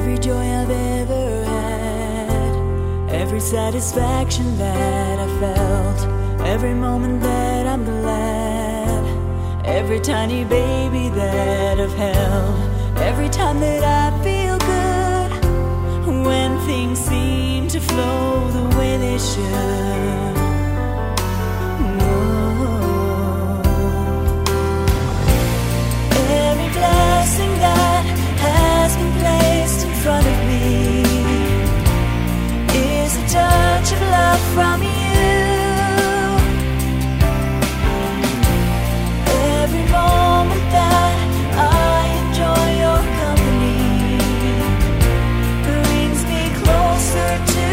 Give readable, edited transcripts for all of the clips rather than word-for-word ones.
Every joy I've ever had, every satisfaction that I felt, every moment that I'm glad, every tiny baby that I've held, every time that I feel good, when things seem to flow the way they should. Every blessing that has been placed in front of me is a touch of love from you. Every moment that I enjoy your company brings me closer to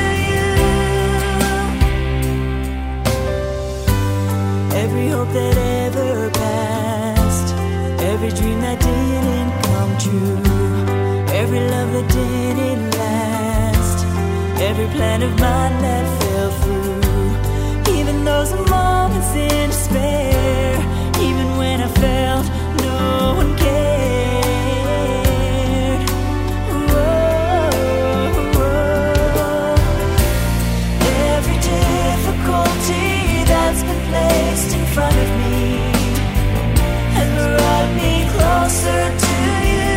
you. Every hope that ever passed, every dream that didn't come true, every love that didn't last, every plan of mine that fell through, even those moments in despair, even when I felt no one cared. Whoa. Every difficulty that's been placed in front of me has brought me closer to you.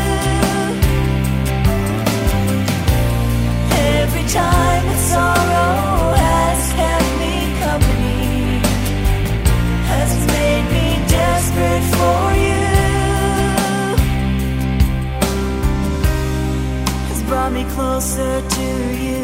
Every time that sorrow has kept me company, has made me desperate for you, has brought me closer to you.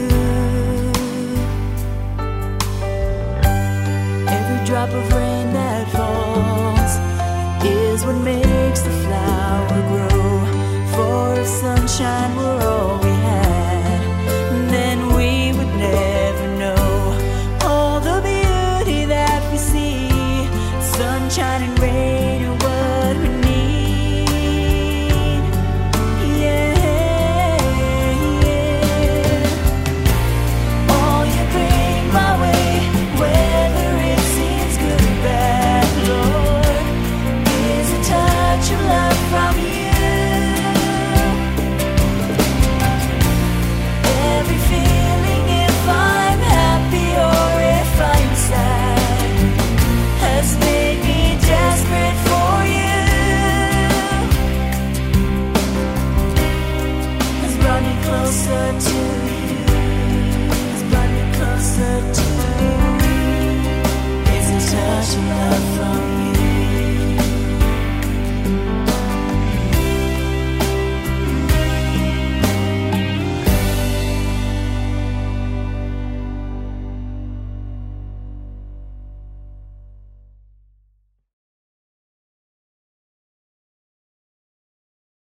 Every drop of rain that falls is what makes the flower grow. For if sunshine were all we had, then we would never know all the beauty that we see. Sunshine and rain are what we need. Yeah, yeah. All you bring my way, whether it seems good or bad, Lord, is a touch of love from you. Every feeling, if I'm happy or if I'm sad, has made me desperate for you, has brought me closer to you.